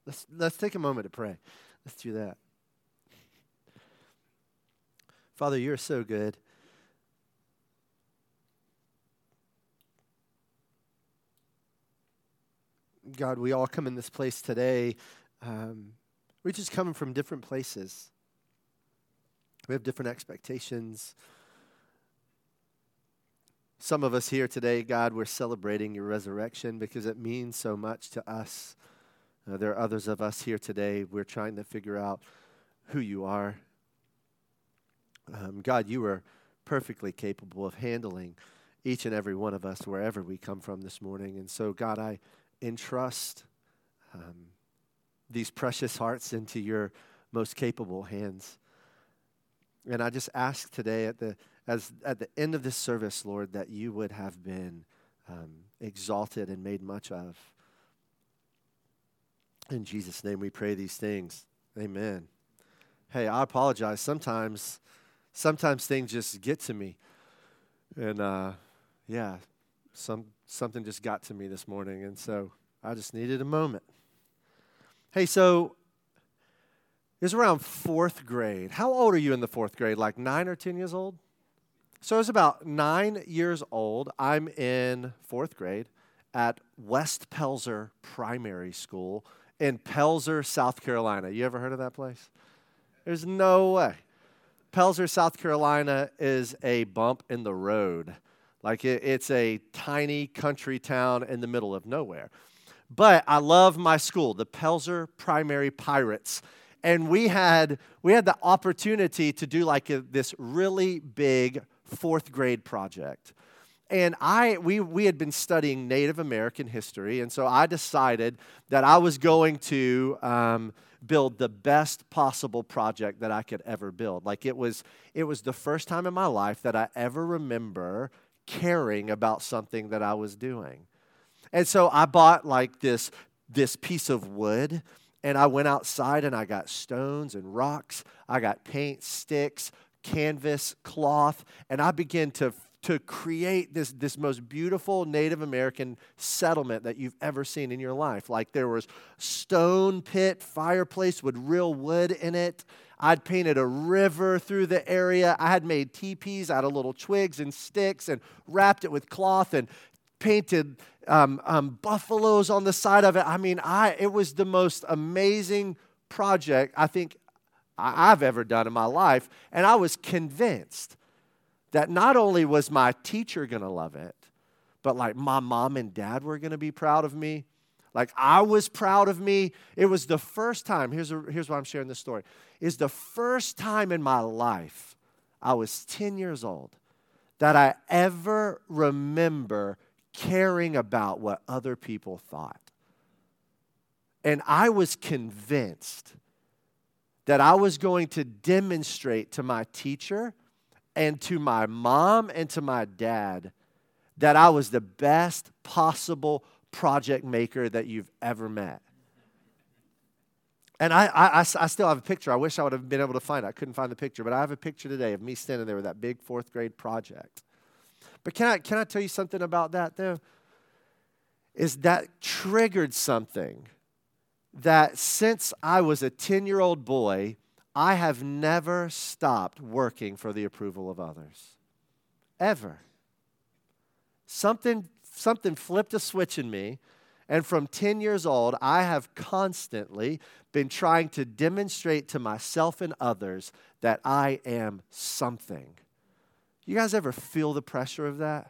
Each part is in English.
Let's take a moment to pray. Let's do that. Father, you're so good. God, we all come in this place today. We're just coming from different places. We have different expectations. Some of us here today, God, we're celebrating your resurrection because it means so much to us. There are others of us here today, we're trying to figure out who you are. God, you are perfectly capable of handling each and every one of us wherever we come from this morning. And so, God, I entrust these precious hearts into your most capable hands. And I just ask today at the end of this service, Lord, that you would have been exalted and made much of. In Jesus' name we pray these things. Amen. Hey, I apologize. Sometimes things just get to me. And something just got to me this morning. And so I just needed a moment. Hey, so it was around fourth grade. How old are you in the fourth grade? Like 9 or 10 years old? So I was about 9 years old. I'm in fourth grade at West Pelzer Primary School in Pelzer, South Carolina. You ever heard of that place? There's no way. Pelzer, South Carolina is a bump in the road. Like it's a tiny country town in the middle of nowhere. But I love my school, the Pelzer Primary Pirates. And we had the opportunity to do this really big fourth grade project. And we had been studying Native American history, and so I decided that I was going to build the best possible project that I could ever build. Like it was the first time in my life that I ever remember caring about something that I was doing. And so I bought this piece of wood, and I went outside and I got stones and rocks. I got paint, sticks, canvas, cloth, and I began to create this most beautiful Native American settlement that you've ever seen in your life. Like there was stone pit fireplace with real wood in it. I'd painted a river through the area. I had made teepees out of little twigs and sticks and wrapped it with cloth and painted buffaloes on the side of it. I mean, it was the most amazing project I think I've ever done in my life. And I was convinced that not only was my teacher going to love it, but my mom and dad were going to be proud of me. Like I was proud of me. It was the first time, here's why I'm sharing this story, is the first time in my life, I was 10 years old, that I ever remember caring about what other people thought. And I was convinced that I was going to demonstrate to my teacher and to my mom and to my dad that I was the best possible project maker that you've ever met. And I still have a picture. I wish I would have been able to find it. I couldn't find the picture, but I have a picture today of me standing there with that big fourth grade project. But can I tell you something about that, though? Is that triggered something that since I was a 10-year-old boy, I have never stopped working for the approval of others. Ever. Something flipped a switch in me, and from 10 years old, I have constantly been trying to demonstrate to myself and others that I am something. You guys ever feel the pressure of that?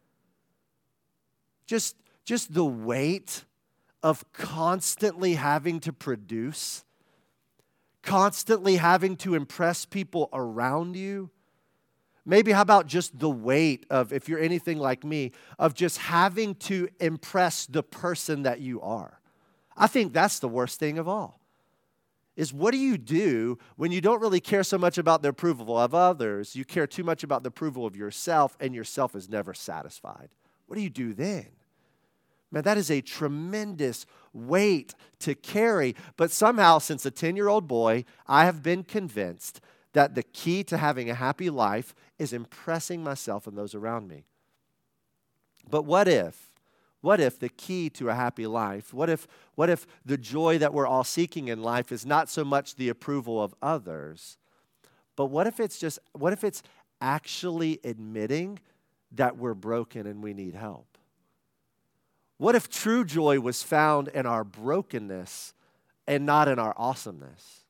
Just the weight of constantly having to produce, constantly having to impress people around you. Maybe how about just the weight of, if you're anything like me, of just having to impress the person that you are. I think that's the worst thing of all. Is what do you do when you don't really care so much about the approval of others, you care too much about the approval of yourself, and yourself is never satisfied? What do you do then? Man, that is a tremendous weight to carry. But somehow, since a 10-year-old boy, I have been convinced that the key to having a happy life is impressing myself and those around me. But what if What if the key to a happy life, what if the joy that we're all seeking in life is not so much the approval of others, but what if it's actually admitting that we're broken and we need help? What if true joy was found in our brokenness and not in our awesomeness?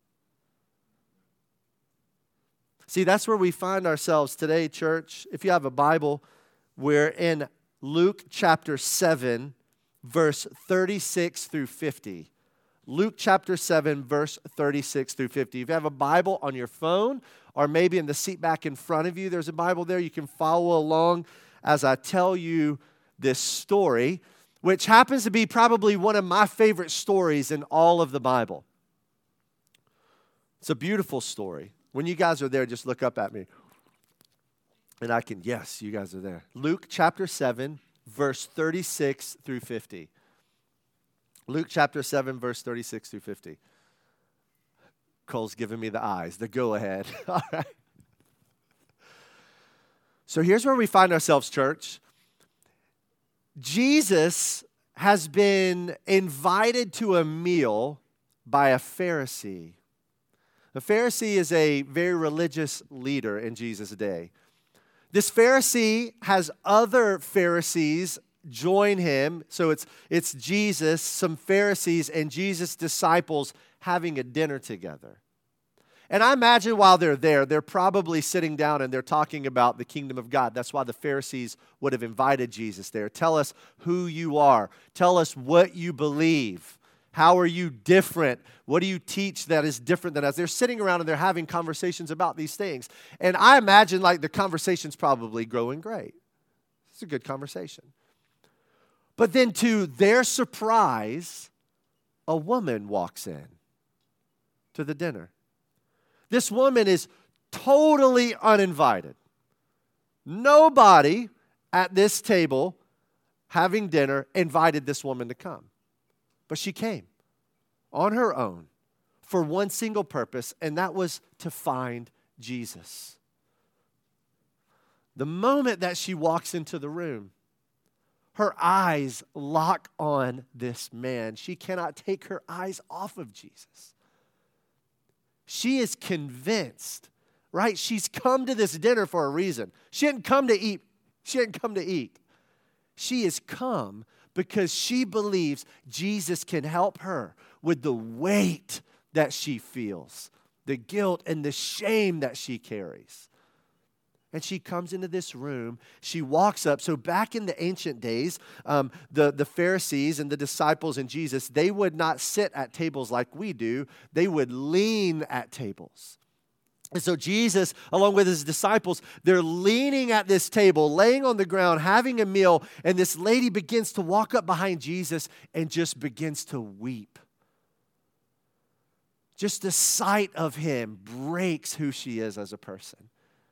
See, that's where we find ourselves today, church. If you have a Bible, we're in Luke chapter 7, verse 36 through 50. Luke chapter 7, verse 36 through 50. If you have a Bible on your phone or maybe in the seat back in front of you, there's a Bible there. You can follow along as I tell you this story, which happens to be probably one of my favorite stories in all of the Bible. It's a beautiful story. When you guys are there, just look up at me. And I can, yes, you guys are there. Luke chapter 7, verse 36 through 50. Luke chapter 7, verse 36 through 50. Cole's giving me the eyes, the go ahead. All right. So here's where we find ourselves, church. Jesus has been invited to a meal by a Pharisee. A Pharisee is a very religious leader in Jesus' day. This Pharisee has other Pharisees join him. So it's Jesus, some Pharisees, and Jesus' disciples having a dinner together. And I imagine while they're there, they're probably sitting down and they're talking about the kingdom of God. That's why the Pharisees would have invited Jesus there. Tell us who you are. Tell us what you believe. How are you different? What do you teach that is different than us? They're sitting around and they're having conversations about these things. And I imagine like the conversation's probably growing great. It's a good conversation. But then to their surprise, a woman walks in to the dinner. This woman is totally uninvited. Nobody at this table having dinner invited this woman to come. But she came on her own for one single purpose, and that was to find Jesus. The moment that she walks into the room, her eyes lock on this man. She cannot take her eyes off of Jesus. She is convinced, right? She's come to this dinner for a reason. She didn't come to eat. She didn't come to eat. She has come because she believes Jesus can help her with the weight that she feels, the guilt and the shame that she carries. And she comes into this room. She walks up. So back in the ancient days, the Pharisees and the disciples and Jesus, they would not sit at tables like we do. They would lean at tables. And so Jesus, along with his disciples, they're leaning at this table, laying on the ground, having a meal, and this lady begins to walk up behind Jesus and just begins to weep. Just the sight of him breaks who she is as a person.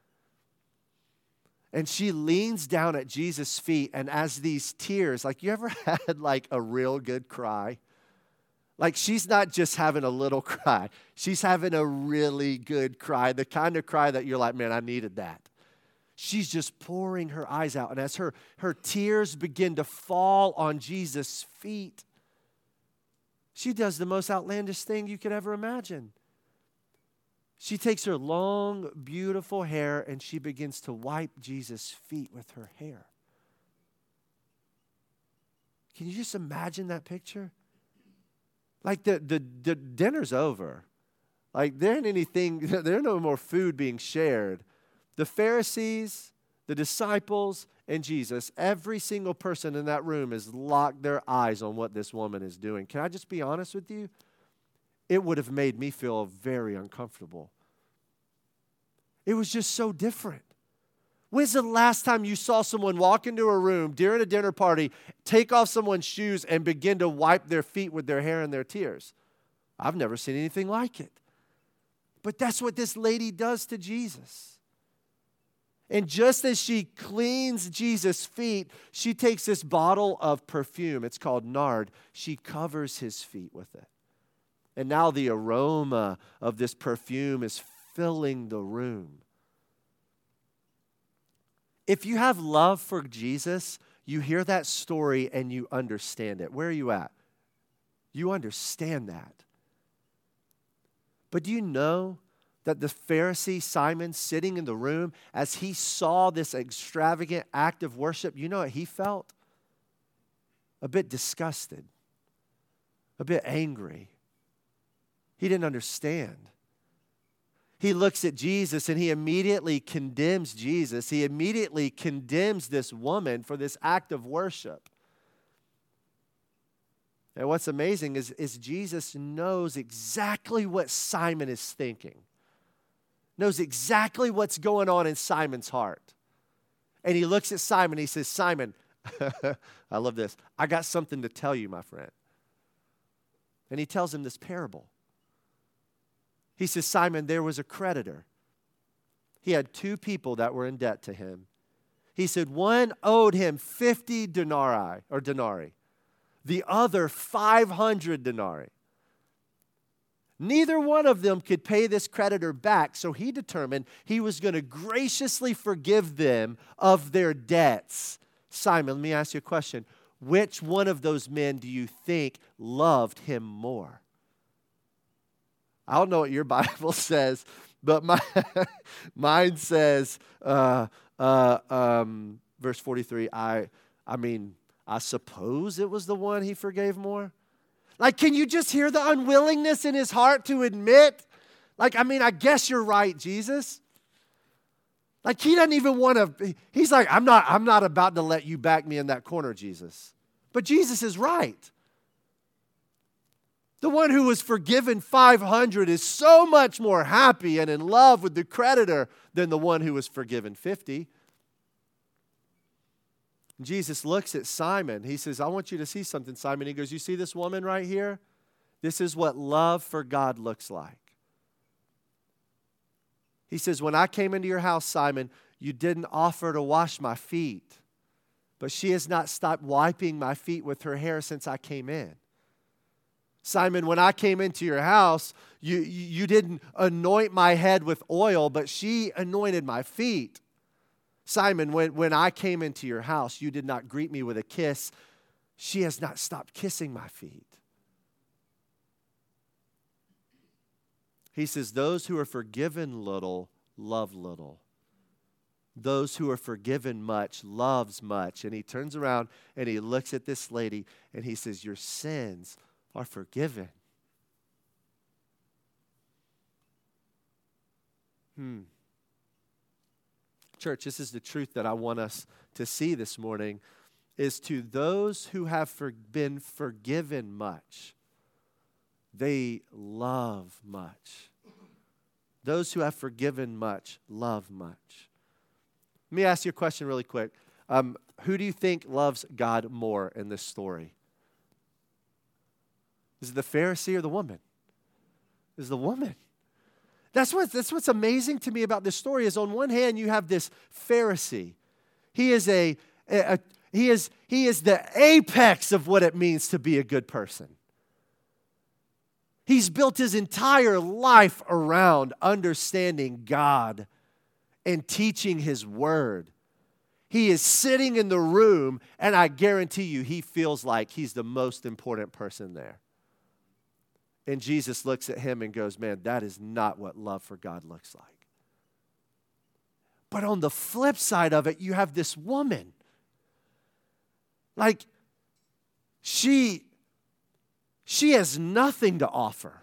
And she leans down at Jesus' feet, and as these tears, like you ever had like a real good cry? Like she's not just having a little cry. She's having a really good cry, the kind of cry that you're like, man, I needed that. She's just pouring her eyes out. And as her tears begin to fall on Jesus' feet, she does the most outlandish thing you could ever imagine. She takes her long, beautiful hair and she begins to wipe Jesus' feet with her hair. Can you just imagine that picture? Like the dinner's over. Like there ain't no more food being shared. The Pharisees, the disciples, and Jesus, every single person in that room has locked their eyes on what this woman is doing. Can I just be honest with you? It would have made me feel very uncomfortable. It was just so different. When's the last time you saw someone walk into a room during a dinner party, take off someone's shoes, and begin to wipe their feet with their hair and their tears? I've never seen anything like it. But that's what this lady does to Jesus. And just as she cleans Jesus' feet, she takes this bottle of perfume. It's called nard. She covers his feet with it. And now the aroma of this perfume is filling the room. If you have love for Jesus, you hear that story and you understand it. Where are you at? You understand that. But do you know that the Pharisee Simon sitting in the room, as he saw this extravagant act of worship, you know what he felt? A bit disgusted, a bit angry. He didn't understand. He looks at Jesus and he immediately condemns Jesus. He immediately condemns this woman for this act of worship. And what's amazing is Jesus knows exactly what Simon is thinking, knows exactly what's going on in Simon's heart. And he looks at Simon and he says, Simon, I love this. I got something to tell you, my friend. And he tells him this parable. He says, Simon, there was a creditor. He had two people that were in debt to him. He said, one owed him 50 denarii. The other 500 denarii. Neither one of them could pay this creditor back, so he determined he was going to graciously forgive them of their debts. Simon, let me ask you a question. Which one of those men do you think loved him more? I don't know what your Bible says, but mine says, verse 43, I suppose it was the one he forgave more. Like, can you just hear the unwillingness in his heart to admit? I guess you're right, Jesus. Like, he doesn't even want to, he's like, I'm not about to let you back me in that corner, Jesus. But Jesus is right. The one who was forgiven 500 is so much more happy and in love with the creditor than the one who was forgiven 50. Jesus looks at Simon. He says, I want you to see something, Simon. He goes, you see this woman right here? This is what love for God looks like. He says, when I came into your house, Simon, you didn't offer to wash my feet, but she has not stopped wiping my feet with her hair since I came in. Simon, when I came into your house, you didn't anoint my head with oil, but she anointed my feet. Simon, when I came into your house, you did not greet me with a kiss. She has not stopped kissing my feet. He says, those who are forgiven little, love little. Those who are forgiven much, loves much. And he turns around and he looks at this lady and he says, your sins are forgiven. Church, this is the truth that I want us to see this morning, is to those who have been forgiven much, they love much. Those who have forgiven much, love much. Let me ask you a question really quick. Who do you think loves God more in this story? Is it the Pharisee or the woman? Is the woman. That's what's amazing to me about this story is on one hand you have this Pharisee. He is the apex of what it means to be a good person. He's built his entire life around understanding God and teaching His Word. He is sitting in the room, and I guarantee you he feels like he's the most important person there. And Jesus looks at him and goes, man, that is not what love for God looks like. But on the flip side of it, you have this woman. Like, she has nothing to offer.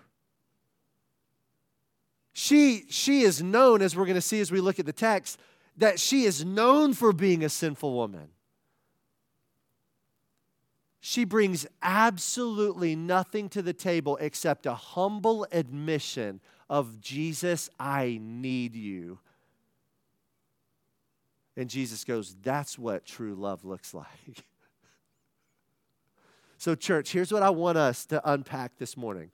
She is known, as we're going to see as we look at the text, that she is known for being a sinful woman. She brings absolutely nothing to the table except a humble admission of, Jesus, I need you. And Jesus goes, that's what true love looks like. So, church, here's what I want us to unpack this morning.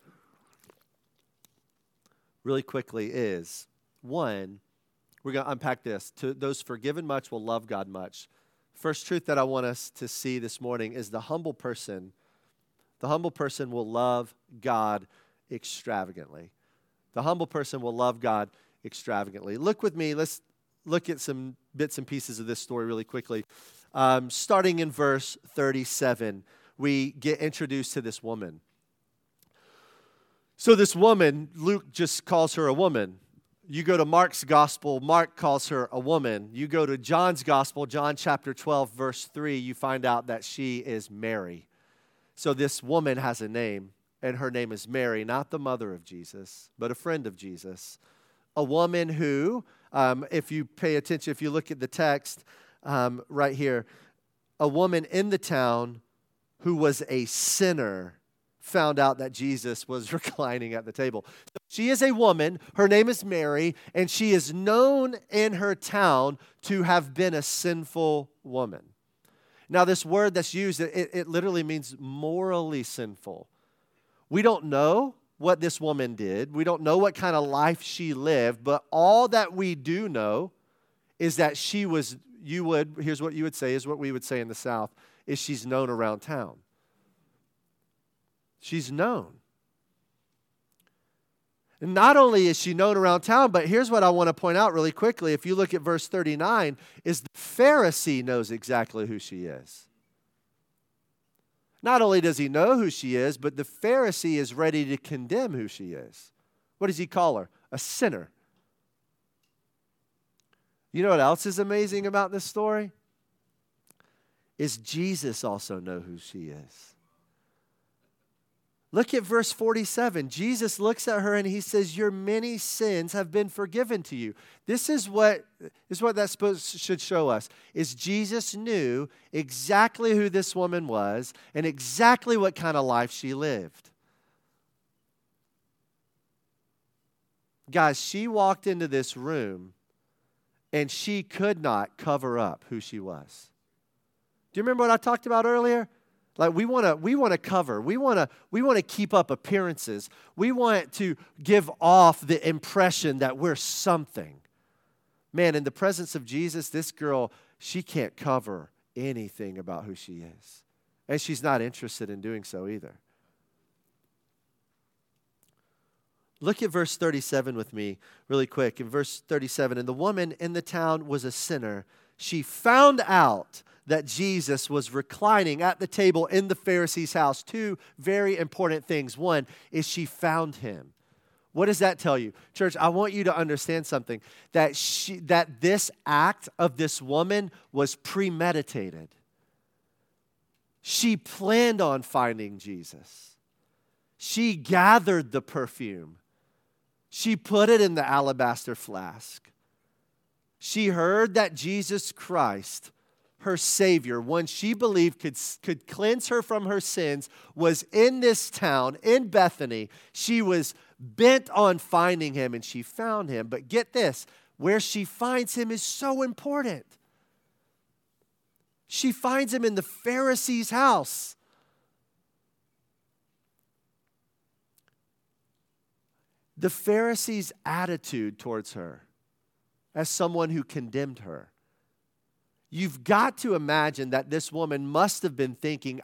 Really quickly is, one, we're going to unpack this. To those forgiven much will love God much. First truth that I want us to see this morning is the humble person will love God extravagantly. The humble person will love God extravagantly. Look with me. Let's look at some bits and pieces of this story really quickly. Starting in verse 37, we get introduced to this woman. So this woman, Luke just calls her a woman. You go to Mark's gospel, Mark calls her a woman. You go to John's gospel, John chapter 12, verse 3, you find out that she is Mary. So this woman has a name, and her name is Mary, not the mother of Jesus, but a friend of Jesus. A woman who, if you pay attention, if you look at the text right here, a woman in the town who was a sinner found out that Jesus was reclining at the table. She is a woman, her name is Mary, and she is known in her town to have been a sinful woman. Now, this word that's used, it literally means morally sinful. We don't know what this woman did. We don't know what kind of life she lived, but all that we do know is that she was, here's what you would say, is what we would say in the South, is she's known around town. She's known. And not only is she known around town, but here's what I want to point out really quickly. If you look at verse 39, is the Pharisee knows exactly who she is. Not only does he know who she is, but the Pharisee is ready to condemn who she is. What does he call her? A sinner. You know what else is amazing about this story? Is Jesus also know who she is. Look at verse 47. Jesus looks at her and he says, your many sins have been forgiven to you. This is what should show us, is Jesus knew exactly who this woman was and exactly what kind of life she lived. Guys, she walked into this room and she could not cover up who she was. Do you remember what I talked about earlier? Like we want to cover. We want to keep up appearances. We want to give off the impression that we're something. Man, in the presence of Jesus, this girl, she can't cover anything about who she is. And she's not interested in doing so either. Look at verse 37 with me really quick. In verse 37, and the woman in the town was a sinner. She found out that Jesus was reclining at the table in the Pharisee's house. Two very important things. One is she found him. What does that tell you? Church, I want you to understand something. That this act of this woman was premeditated. She planned on finding Jesus. She gathered the perfume. She put it in the alabaster flask. She heard that Jesus Christ, her Savior, one she believed could cleanse her from her sins, was in this town, in Bethany. She was bent on finding him, and she found him. But get this, where she finds him is so important. She finds him in the Pharisee's house. The Pharisee's attitude towards her as someone who condemned her. You've got to imagine that this woman must have been thinking,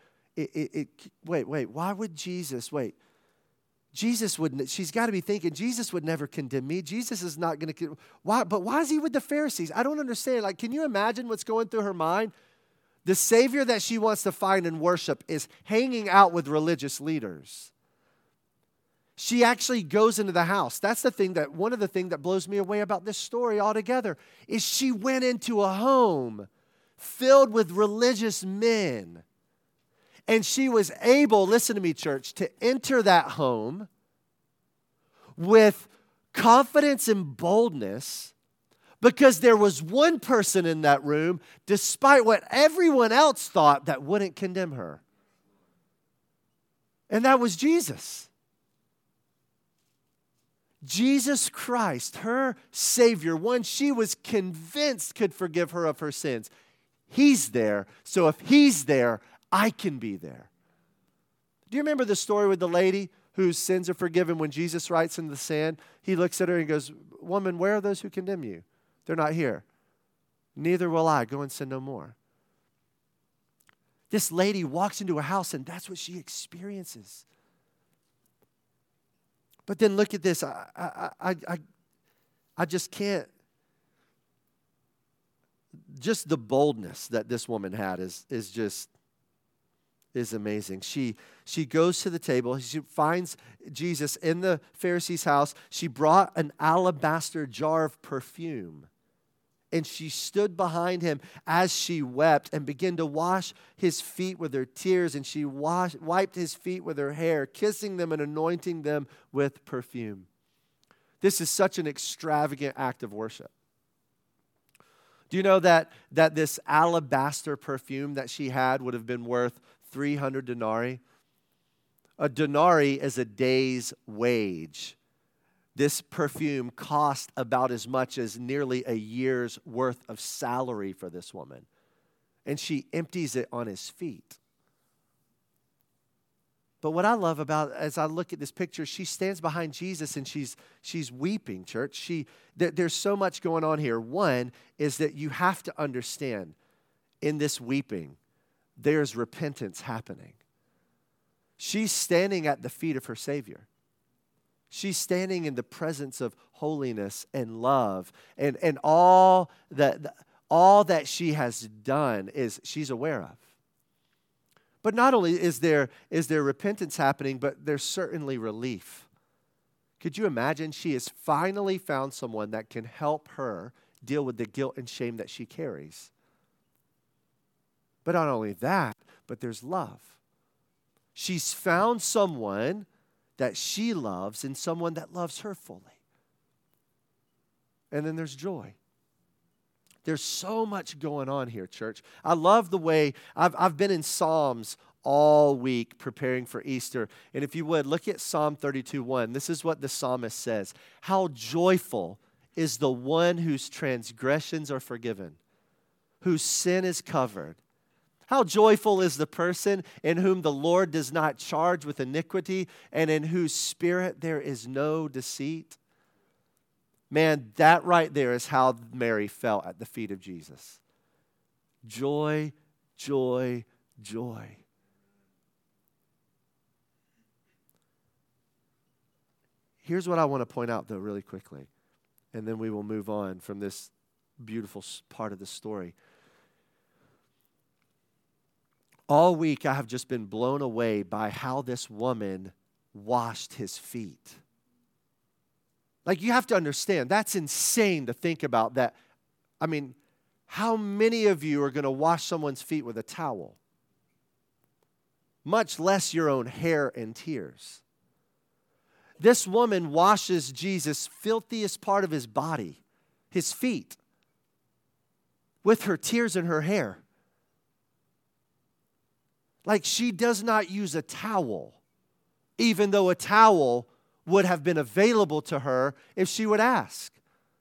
why would Jesus, Jesus wouldn't, she's got to be thinking, Jesus would never condemn me. Jesus is not going to, why is he with the Pharisees? I don't understand. Like, can you imagine what's going through her mind? The Savior that she wants to find and worship is hanging out with religious leaders. She actually goes into the house. That's one of the things that blows me away about this story altogether, is she went into a home filled with religious men. And she was able, listen to me, church, to enter that home with confidence and boldness, because there was one person in that room, despite what everyone else thought, that wouldn't condemn her. And that was Jesus. Jesus Christ, her Savior, one she was convinced could forgive her of her sins. He's there, so if he's there, I can be there. Do you remember the story with the lady whose sins are forgiven when Jesus writes in the sand? He looks at her and goes, woman, where are those who condemn you? They're not here. Neither will I. Go and sin no more. This lady walks into a house and that's what she experiences. But then look at this. I just can't. just the boldness that this woman had is amazing. She goes to the table. She finds Jesus in the Pharisee's house. She brought an alabaster jar of perfume. And she stood behind him as she wept and began to wash his feet with her tears. And she wiped his feet with her hair, kissing them and anointing them with perfume. This is such an extravagant act of worship. Do you know that this alabaster perfume that she had would have been worth 300 denarii? A denarii is a day's wage. This perfume cost about as much as nearly a year's worth of salary for this woman. And she empties it on his feet. But what I love about, as I look at this picture, she stands behind Jesus and she's weeping, church. There's so much going on here. One is that you have to understand in this weeping, there's repentance happening. She's standing at the feet of her Savior. She's standing in the presence of holiness and love, and all that she has done is she's aware of. But not only is there repentance happening, but there's certainly relief. Could you imagine? She has finally found someone that can help her deal with the guilt and shame that she carries. But not only that, but there's love. She's found someone that she loves and someone that loves her fully. And then there's joy. There's so much going on here, church. I love the way I've been in Psalms all week preparing for Easter. And if you would, look at Psalm 32:1. This is what the psalmist says. How joyful is the one whose transgressions are forgiven, whose sin is covered. How joyful is the person in whom the Lord does not charge with iniquity and in whose spirit there is no deceit. Man, that right there is how Mary felt at the feet of Jesus. Joy, joy, joy. Here's what I want to point out, though, really quickly, and then we will move on from this beautiful part of the story. All week, I have just been blown away by how this woman washed his feet. Like, you have to understand, that's insane to think about that. I mean, how many of you are going to wash someone's feet with a towel? Much less your own hair and tears. This woman washes Jesus' filthiest part of his body, his feet, with her tears and her hair. Like, she does not use a towel, even though a towel would have been available to her if she would ask.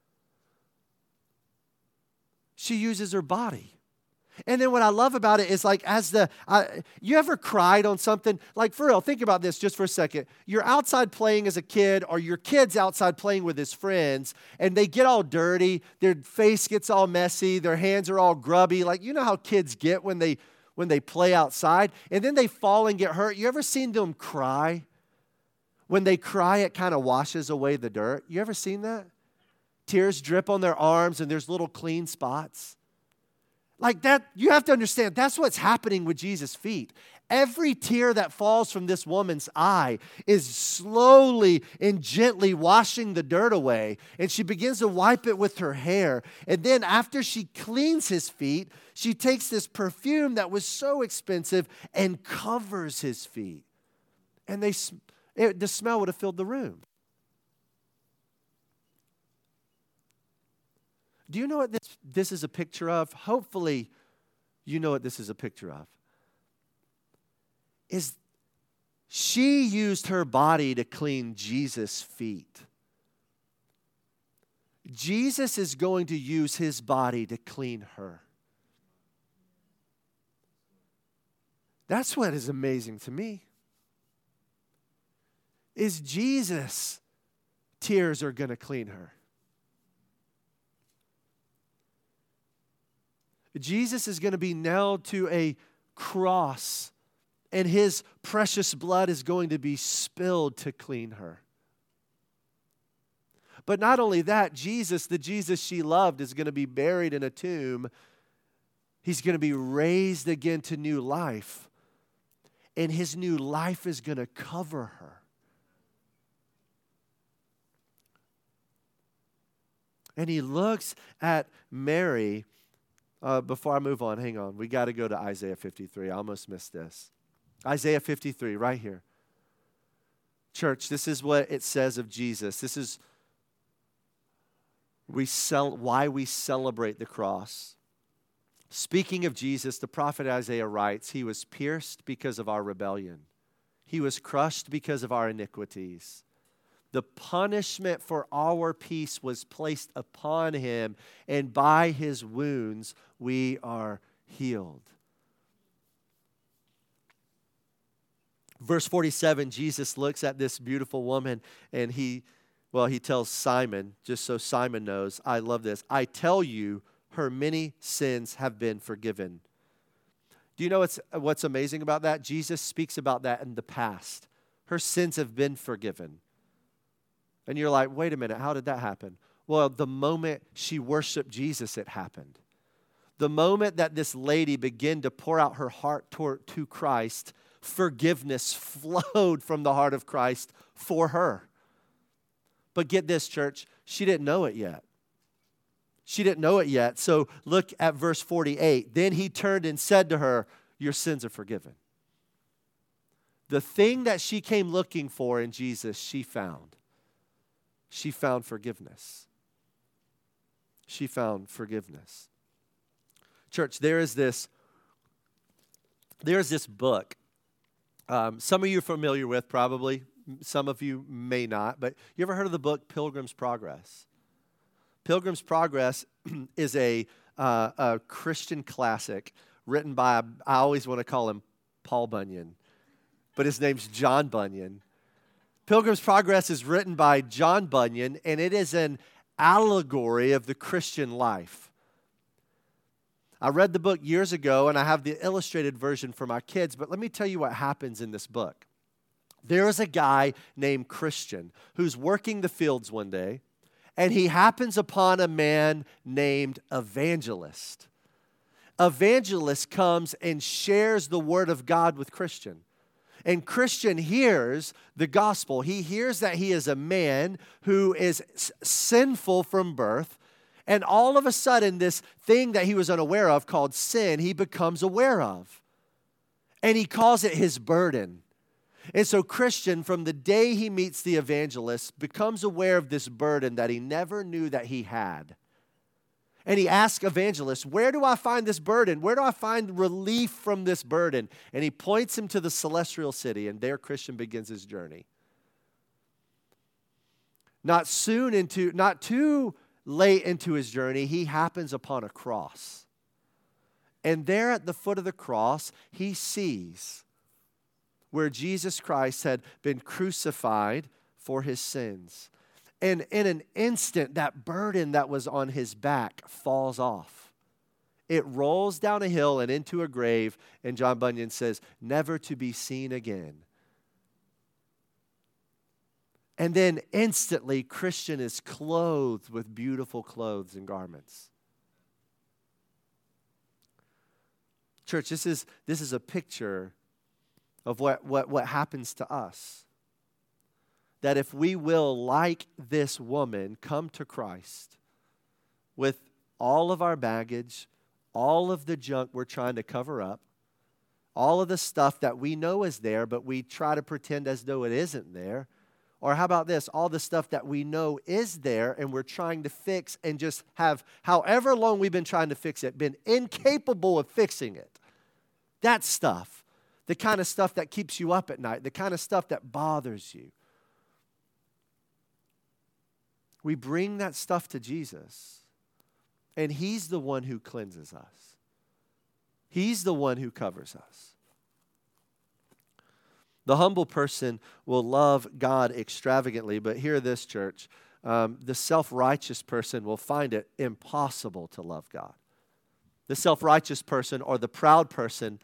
She uses her body. And then what I love about it is, like, you ever cried on something? Like, for real, think about this just for a second. You're outside playing as a kid, or your kid's outside playing with his friends, and they get all dirty, their face gets all messy, their hands are all grubby. Like, you know how kids get when they play outside, and then they fall and get hurt. You ever seen them cry? When they cry, it kind of washes away the dirt. You ever seen that? Tears drip on their arms, and there's little clean spots. Like that, you have to understand, that's what's happening with Jesus' feet. Every tear that falls from this woman's eye is slowly and gently washing the dirt away. And she begins to wipe it with her hair. And then after she cleans his feet, she takes this perfume that was so expensive and covers his feet. And the smell would have filled the room. Do you know what this is a picture of? Hopefully, you know what this is a picture of. Is she used her body to clean Jesus' feet. Jesus is going to use his body to clean her. That's what is amazing to me. Is Jesus' tears are going to clean her. Jesus is going to be nailed to a cross, and his precious blood is going to be spilled to clean her. But not only that, Jesus, the Jesus she loved, is going to be buried in a tomb He's going to be raised again to new life. And his new life is going to cover her. And he looks at Mary. Before I move on, hang on. We got to go to Isaiah 53. I almost missed this. Isaiah 53, right here. Church, this is what it says of Jesus. This is why we celebrate the cross. Speaking of Jesus, the prophet Isaiah writes, he was pierced because of our rebellion. He was crushed because of our iniquities. The punishment for our peace was placed upon him, and by his wounds we are healed. Verse 47, Jesus looks at this beautiful woman, and he tells Simon, just so Simon knows, I love this, I tell you, her many sins have been forgiven. Do you know what's amazing about that? Jesus speaks about that in the past. Her sins have been forgiven. And you're like, wait a minute, how did that happen? Well, the moment she worshiped Jesus, it happened. The moment that this lady began to pour out her heart to Christ, forgiveness flowed from the heart of Christ for her. But get this, church, she didn't know it yet. She didn't know it yet. So look at verse 48. Then he turned and said to her, your sins are forgiven. The thing that she came looking for in Jesus, she found. She found forgiveness. She found forgiveness. Church, there is this book. Some of you are familiar with, probably. Some of you may not. But you ever heard of the book Pilgrim's Progress? Pilgrim's Progress is a Christian classic written by, I always want to call him Paul Bunyan, but his name's John Bunyan. Pilgrim's Progress is written by John Bunyan, and it is an allegory of the Christian life. I read the book years ago, and I have the illustrated version for my kids, but let me tell you what happens in this book. There is a guy named Christian who's working the fields one day, and he happens upon a man named Evangelist. Evangelist comes and shares the word of God with Christian. And Christian hears the gospel. He hears that he is a man who is sinful from birth. And all of a sudden, this thing that he was unaware of called sin, he becomes aware of. And he calls it his burden. And so Christian, from the day he meets the evangelist, becomes aware of this burden that he never knew that he had. And he asks evangelist, where do I find this burden? Where do I find relief from this burden? And he points him to the celestial city, and there Christian begins his journey. Not too late into his journey, he happens upon a cross. And there at the foot of the cross, he sees where Jesus Christ had been crucified for his sins. And in an instant, that burden that was on his back falls off. It rolls down a hill and into a grave, and John Bunyan says, never to be seen again. And then instantly, Christian is clothed with beautiful clothes and garments. Church, this is a picture of what happens to us. That if we will, like this woman, come to Christ with all of our baggage, all of the junk we're trying to cover up, all of the stuff that we know is there, but we try to pretend as though it isn't there. Or how about this? All the stuff that we know is there and we're trying to fix and just have, however long we've been trying to fix it, been incapable of fixing it. That stuff, the kind of stuff that keeps you up at night, the kind of stuff that bothers you. We bring that stuff to Jesus, and he's the one who cleanses us. He's the one who covers us. The humble person will love God extravagantly, but hear this, church. The self-righteous person will find it impossible to love God. The self-righteous person or the proud person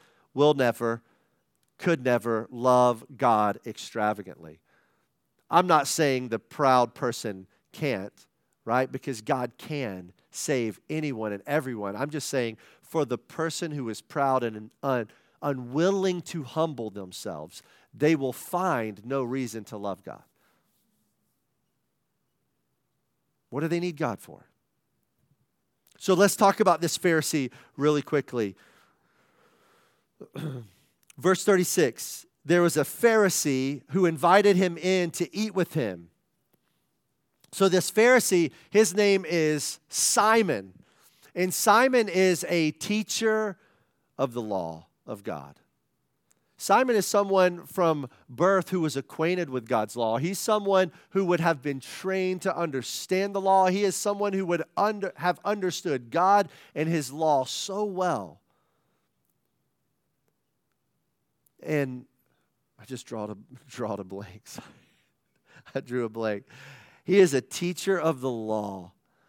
could never love God extravagantly. I'm not saying the proud person can't, right? Because God can save anyone and everyone. I'm just saying for the person who is proud and unwilling to humble themselves, they will find no reason to love God. What do they need God for? So let's talk about this Pharisee really quickly. Verse 36, there was a Pharisee who invited him in to eat with him. So this Pharisee, his name is Simon. And Simon is a teacher of the law of God. Simon is someone from birth who was acquainted with God's law. He's someone who would have been trained to understand the law. He is someone who would have understood God and his law so well. And I just draw a blank. I drew a blank. He is a teacher of the law.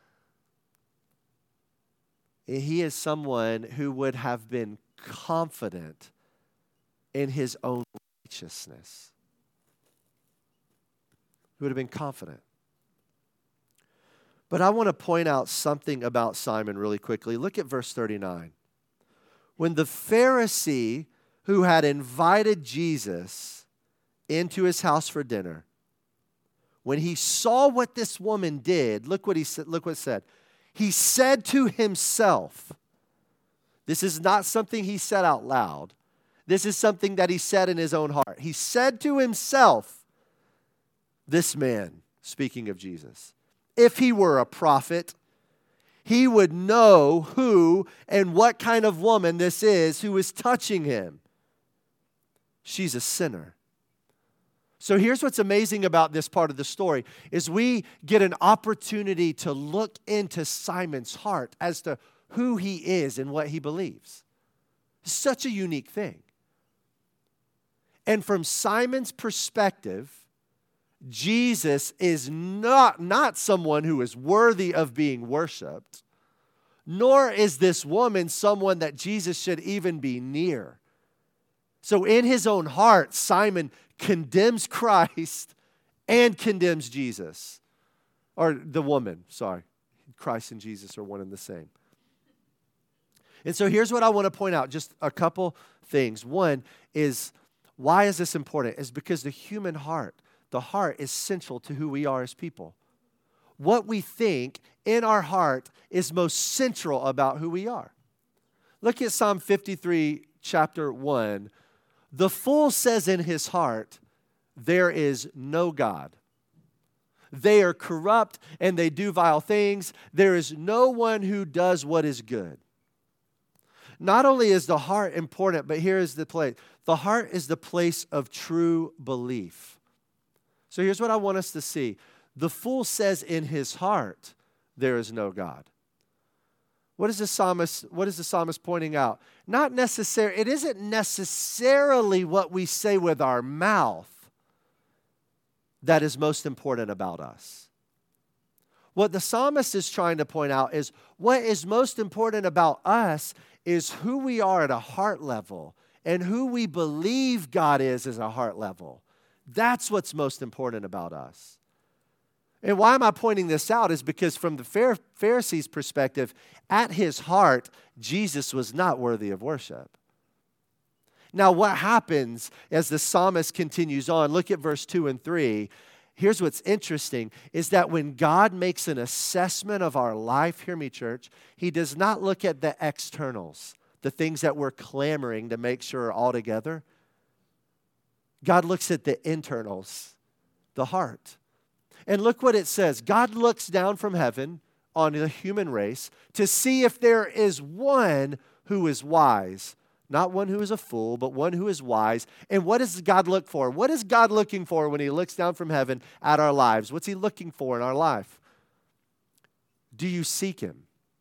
And he is someone who would have been confident in his own righteousness. He would have been confident. But I want to point out something about Simon really quickly. Look at verse 39. When the Pharisee who had invited Jesus into his house for dinner, when he saw what this woman did, look what he said. Look what it said. He said to himself, this is not something he said out loud. This is something that he said in his own heart. He said to himself, this man, speaking of Jesus, if he were a prophet, he would know who and what kind of woman this is who is touching him. She's a sinner. So here's what's amazing about this part of the story is we get an opportunity to look into Simon's heart as to who he is and what he believes. Such a unique thing. And from Simon's perspective, Jesus is not someone who is worthy of being worshiped, nor is this woman someone that Jesus should even be near. So in his own heart, Simon condemns Christ and condemns Jesus. Or the woman, sorry. Christ and Jesus are one and the same. And so here's what I want to point out, just a couple things. One is, why is this important? Is because the human heart, the heart is central to who we are as people. What we think in our heart is most central about who we are. Look at Psalm 53, chapter 1. The fool says in his heart, there is no God. They are corrupt and they do vile things. There is no one who does what is good. Not only is the heart important, but here is the place. The heart is the place of true belief. So here's what I want us to see. The fool says in his heart, there is no God. What is the psalmist pointing out? It isn't necessarily what we say with our mouth that is most important about us. What the psalmist is trying to point out is what is most important about us is who we are at a heart level and who we believe God is at a heart level. That's what's most important about us. And why am I pointing this out is because from the Pharisees' perspective, at his heart, Jesus was not worthy of worship. Now, what happens as the psalmist continues on, look at verse 2 and 3. Here's what's interesting, is that when God makes an assessment of our life, hear me, church, he does not look at the externals, the things that we're clamoring to make sure are all together. God looks at the internals, the heart. And look what it says. God looks down from heaven on the human race to see if there is one who is wise. Not one who is a fool, but one who is wise. And what does God look for? What is God looking for when he looks down from heaven at our lives? What's he looking for in our life? Do you seek him?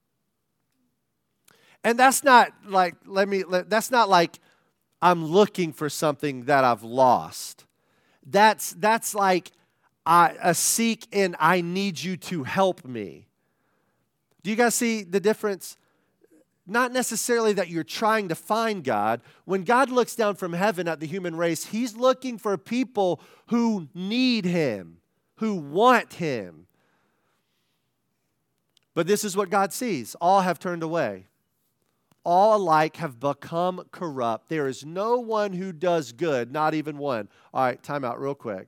And that's not like, that's not like I'm looking for something that I've lost. That's like a seek and I need you to help me. Do you guys see the difference? Not necessarily that you're trying to find God. When God looks down from heaven at the human race, he's looking for people who need him, who want him. But this is what God sees. All have turned away. All alike have become corrupt. There is no one who does good, not even one. All right, time out real quick.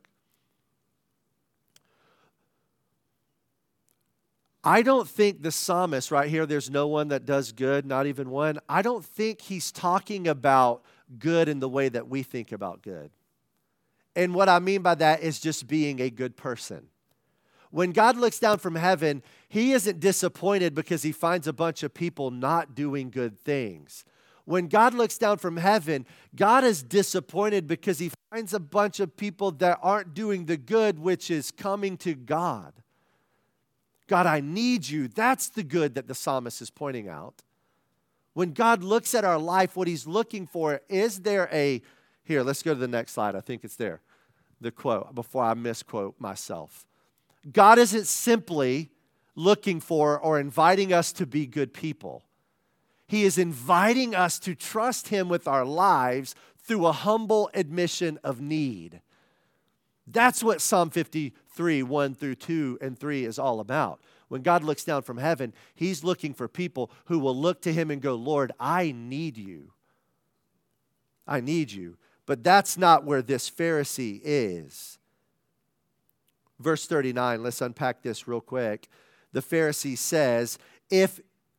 I don't think the psalmist right here, there's no one that does good, not even one. I don't think he's talking about good in the way that we think about good. And what I mean by that is just being a good person. When God looks down from heaven, he isn't disappointed because he finds a bunch of people not doing good things. When God looks down from heaven, God is disappointed because he finds a bunch of people that aren't doing the good, which is coming to God. God, I need you. That's the good that the psalmist is pointing out. When God looks at our life, what he's looking for, is there a, here, let's go to the next slide. I think it's there. The quote, before I misquote myself. God isn't simply looking for or inviting us to be good people. He is inviting us to trust him with our lives through a humble admission of need. That's what Psalm 53, 1 through 2 and 3 is all about. When God looks down from heaven, he's looking for people who will look to him and go, Lord, I need you. I need you. But that's not where this Pharisee is. Verse 39, let's unpack this real quick. The Pharisee says, if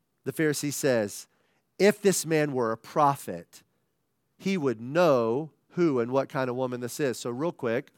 this man were a prophet, he would know who and what kind of woman this is. So real quick,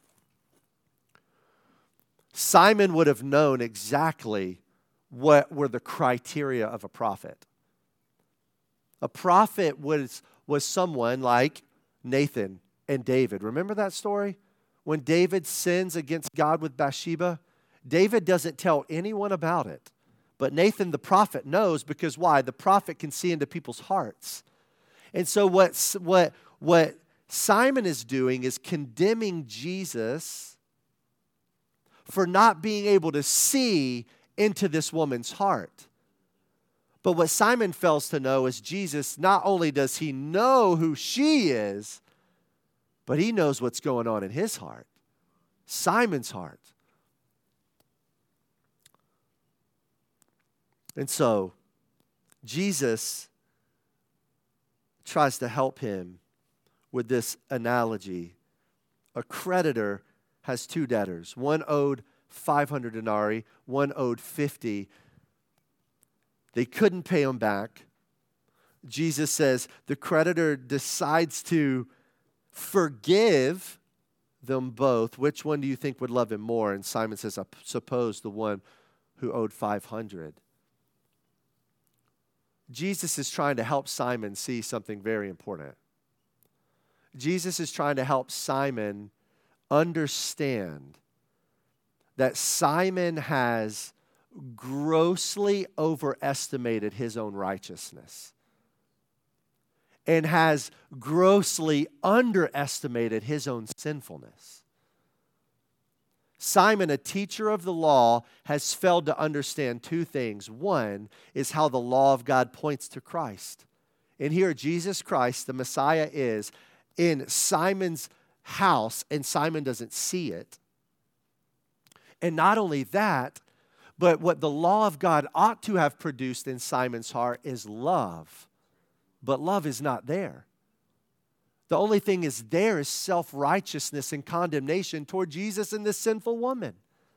Simon would have known exactly what were the criteria of a prophet. A prophet was someone like Nathan and David. Remember that story? When David sins against God with Bathsheba, David doesn't tell anyone about it. But Nathan the prophet knows, because why? The prophet can see into people's hearts. And so what Simon is doing is condemning Jesus for not being able to see into this woman's heart. But what Simon fails to know is Jesus, not only does he know who she is, but he knows what's going on in his heart, Simon's heart. And so Jesus tries to help him with this analogy. A creditor has two debtors. One owed 500 denarii, one owed 50. They couldn't pay him back. Jesus says the creditor decides to forgive them both. Which one do you think would love him more? And Simon says, I suppose the one who owed 500. Jesus is trying to help Simon see something very important. Jesus is trying to help Simon understand that Simon has grossly overestimated his own righteousness and has grossly underestimated his own sinfulness. Simon, a teacher of the law, has failed to understand two things. One is how the law of God points to Christ. And here, Jesus Christ, the Messiah, is in Simon's house, and Simon doesn't see it. And not only that, but what the law of God ought to have produced in Simon's heart is love. But love is not there. The only thing is there is self-righteousness and condemnation toward Jesus and this sinful woman.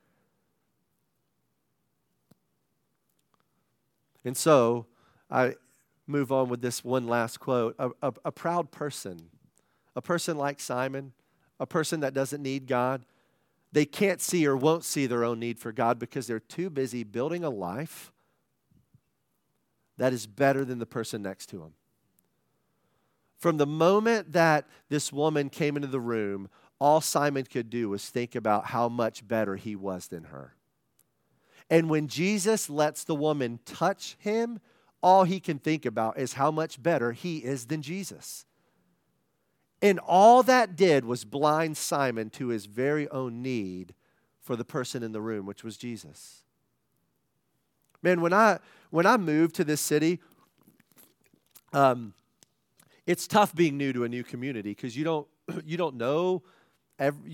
And so I move on with this one last quote. A proud person, a person like Simon, a person that doesn't need God, they can't see or won't see their own need for God because they're too busy building a life that is better than the person next to them. From the moment that this woman came into the room, all Simon could do was think about how much better he was than her. And when Jesus lets the woman touch him, all he can think about is how much better he is than Jesus. And all that did was blind Simon to his very own need for the person in the room, which was Jesus. Man, when I moved to this city, it's tough being new to a new community because you don't know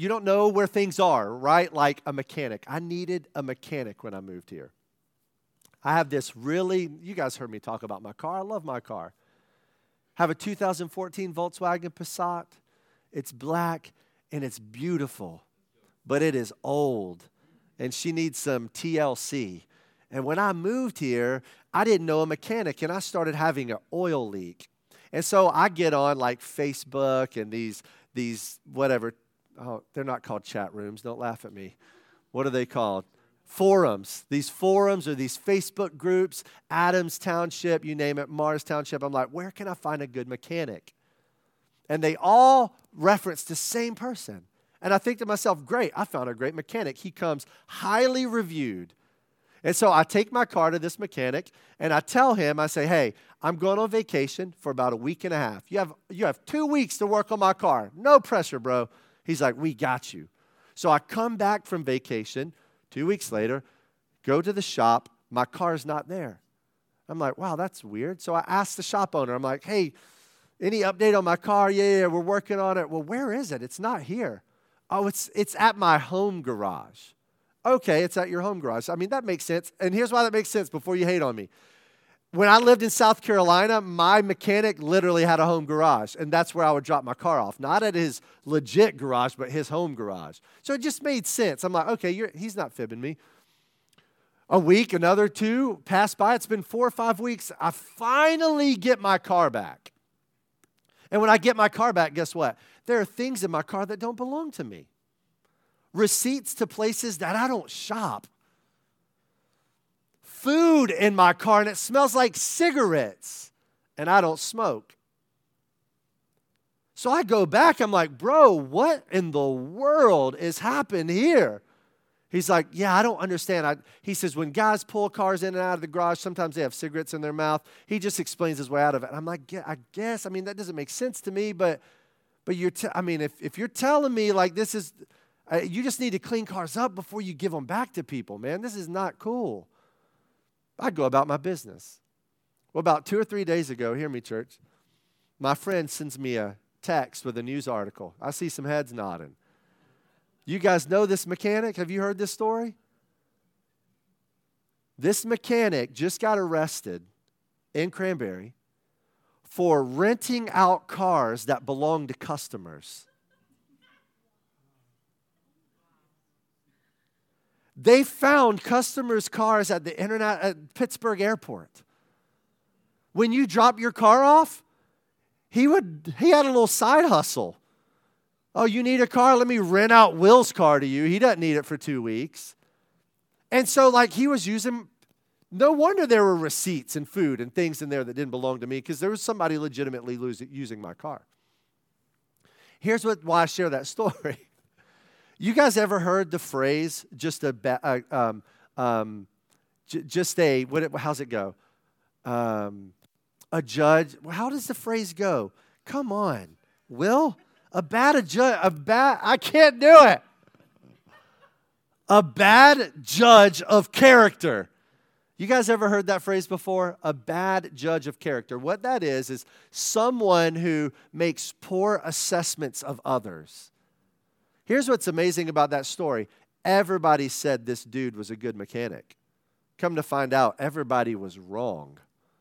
where things are, right? Like a mechanic. I needed a mechanic when I moved here. I have this you guys heard me talk about my car. I love my car. I have a 2014 Volkswagen Passat. It's black and it's beautiful, but it is old and she needs some TLC. And when I moved here, I didn't know a mechanic and I started having an oil leak. And so I get on like Facebook and these whatever, they're not called chat rooms. Don't laugh at me. What are they called? Forums. These forums or these Facebook groups, Adams Township, you name it, Mars Township. I'm like, where can I find a good mechanic? And they all reference the same person. And I think to myself, great, I found a great mechanic. He comes highly reviewed. And so I take my car to this mechanic and I tell him, I say, hey, I'm going on vacation for about a week and a half. You have 2 weeks to work on my car. No pressure, bro. He's like, we got you. So I come back from vacation 2 weeks later, go to the shop. My car's not there. I'm like, wow, that's weird. So I asked the shop owner, I'm like, hey, any update on my car? Yeah, we're working on it. Well, where is it? It's not here. Oh, it's at my home garage. Okay, it's at your home garage. I mean, that makes sense. And here's why that makes sense before you hate on me. When I lived in South Carolina, my mechanic literally had a home garage, and that's where I would drop my car off. Not at his legit garage, but his home garage. So it just made sense. I'm like, okay, he's not fibbing me. A week, another 2 passed by. It's been 4 or 5 weeks. I finally get my car back. And when I get my car back, guess what? There are things in my car that don't belong to me. Receipts to places that I don't shop. Food in my car, and it smells like cigarettes, and I don't smoke. So I go back, I'm like, bro, what in the world is happening here? He's like, yeah, I don't understand. He says, when guys pull cars in and out of the garage, sometimes they have cigarettes in their mouth. He just explains his way out of it. And I'm like, yeah, I guess. I mean, that doesn't make sense to me, but if you're telling me like this is, you just need to clean cars up before you give them back to people, man. This is not cool. I go about my business. Well, about 2 or 3 days ago, hear me, church, my friend sends me a text with a news article. I see some heads nodding. You guys know this mechanic? Have you heard this story? This mechanic just got arrested in Cranberry for renting out cars that belong to customers. They found customers' cars at at Pittsburgh Airport. When you drop your car off, he had a little side hustle. Oh, you need a car? Let me rent out Will's car to you. He doesn't need it for 2 weeks. And so he was using, no wonder there were receipts and food and things in there that didn't belong to me, because there was somebody legitimately using my car. Here's why I share that story. You guys ever heard the phrase, how's it go? A judge, how does the phrase go? Come on, Will? I can't do it. A bad judge of character. You guys ever heard that phrase before? A bad judge of character. What that is someone who makes poor assessments of others. Here's what's amazing about that story. Everybody said this dude was a good mechanic. Come to find out, everybody was wrong.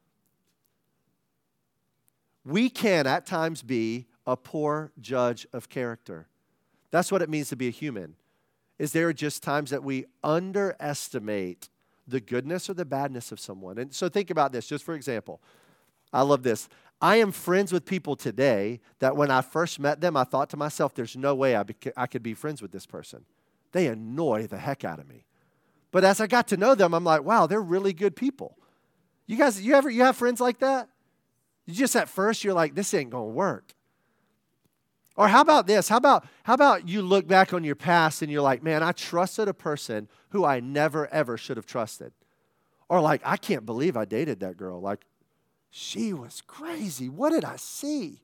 We can at times be a poor judge of character. That's what it means to be a human. There are just times that we underestimate the goodness or the badness of someone. And so think about this, just for example. I love this. I am friends with people today that when I first met them, I thought to myself, there's no way I could be friends with this person. They annoy the heck out of me. But as I got to know them, I'm like, wow, they're really good people. You guys, you have friends like that? You just at first, you're like, this ain't going to work. Or how about this? How about you look back on your past and you're like, man, I trusted a person who I never, ever should have trusted. Or I can't believe I dated that girl. She was crazy. What did I see?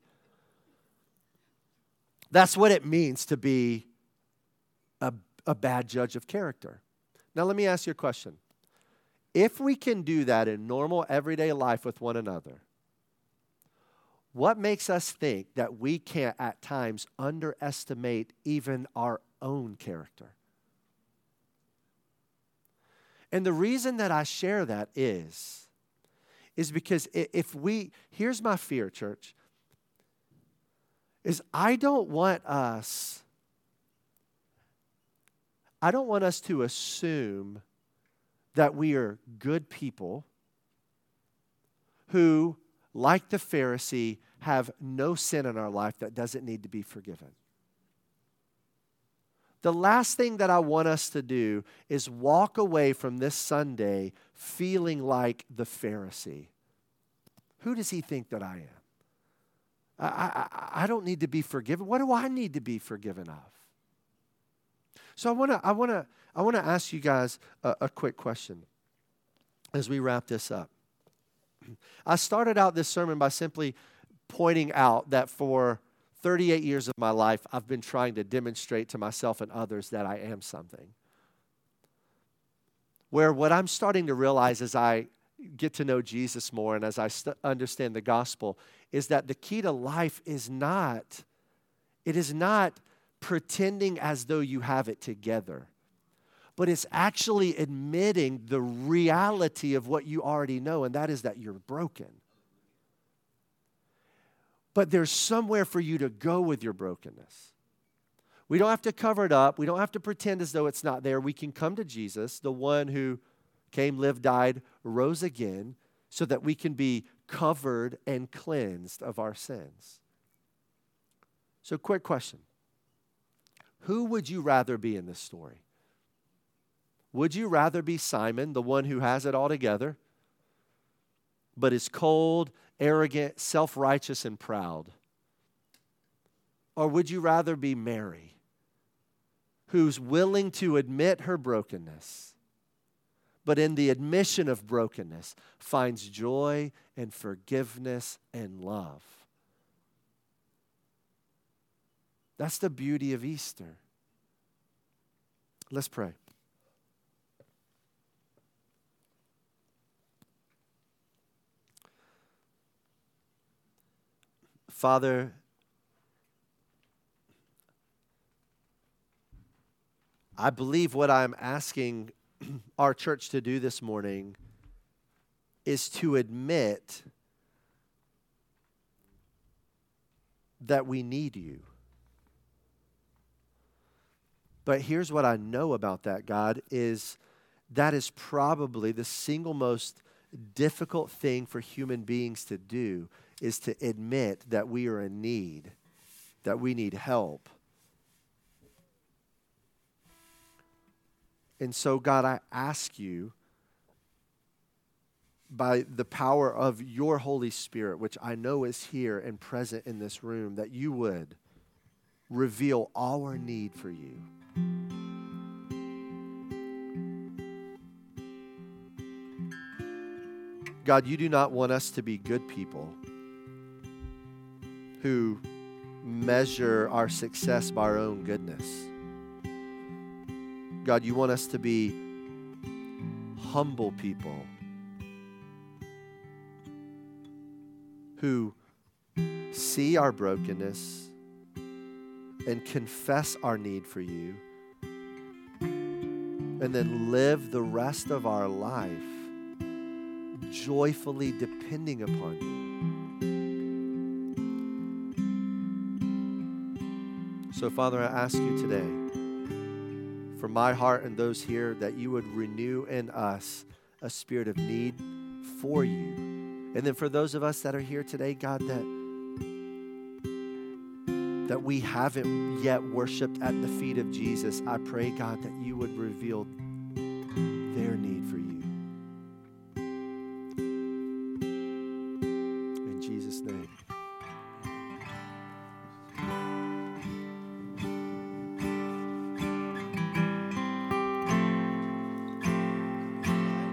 That's what it means to be a bad judge of character. Now, let me ask you a question. If we can do that in normal, everyday life with one another, what makes us think that we can't at times underestimate even our own character? And the reason that I share that is because here's my fear, church, is I don't want us to assume that we are good people who, like the Pharisee, have no sin in our life that doesn't need to be forgiven. The last thing that I want us to do is walk away from this Sunday feeling like the Pharisee. Who does he think that I am? I don't need to be forgiven. What do I need to be forgiven of? So I want to ask you guys a quick question as we wrap this up. I started out this sermon by simply pointing out that for 38 years of my life, I've been trying to demonstrate to myself and others that I am something. Where what I'm starting to realize as I get to know Jesus more and as I understand the gospel is that the key to life is not pretending as though you have it together, but it's actually admitting the reality of what you already know, and that is that you're broken. But there's somewhere for you to go with your brokenness. We don't have to cover it up. We don't have to pretend as though it's not there. We can come to Jesus, the one who came, lived, died, rose again, so that we can be covered and cleansed of our sins. So, quick question. Who would you rather be in this story? Would you rather be Simon, the one who has it all together, but is cold, arrogant, self-righteous, and proud? Or would you rather be Mary, who's willing to admit her brokenness, but in the admission of brokenness finds joy and forgiveness and love? That's the beauty of Easter. Let's pray. Father, I believe what I'm asking our church to do this morning is to admit that we need you. But here's what I know about that, God, is that is probably the single most difficult thing for human beings to do, is to admit that we are in need, that we need help. And so, God, I ask you, by the power of your Holy Spirit, which I know is here and present in this room, that you would reveal our need for you. God, you do not want us to be good people who measure our success by our own goodness. God, you want us to be humble people who see our brokenness and confess our need for you, and then live the rest of our life joyfully depending upon you. So, Father, I ask you today, for my heart and those here, that you would renew in us a spirit of need for you. And then for those of us that are here today, God, that we haven't yet worshiped at the feet of Jesus, I pray, God, that you would reveal their need for you. In Jesus' name.